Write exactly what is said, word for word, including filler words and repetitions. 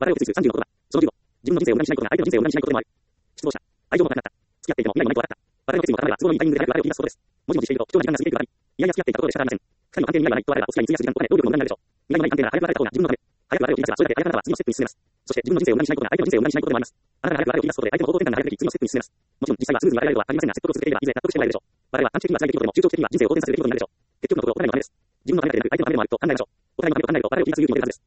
話題を移すさんじゅうの言葉。そのじゅうご、自分の人生を無駄にしないことが相手の人生を無駄にしないことでもある。失望者。愛情もなくなった。付き合っていても未来もないと分かった。話題の決意も固まれば都合のいいタイミングで早く話題を切り出すことです。もじもじしていると貴重な時間が過ぎていくばかり。いやいや付き合っていたことで仕方ありません。二人の関係に未来はないとあればお付き合いに費やす時間とお金、労力の無駄になるでしょう。未来のない関係なら早く別れた方が自分のため。早く話題を切り出せばそれだけ早くあなたは次のステップに進めます。そして自分の人生を無駄にしないことが相手の人生を無駄にしないことでもあります。あなたが早く話題を切り出すことで相手の行動転換が早くでき次のステップに進めます。もちろん実際はスムーズに別れられるとは限りませんが説得を続けていればいずれ納得してもらえるでしょう。話題は短期的には辛い出来事でも中長期的には人生を好転させる出来事になるでしょう。結局のところお互いのためです。自分のためだけでなく相手のためでもあると考えましょう。お互いのためを考えると話題を切り出す勇気も出るはずです。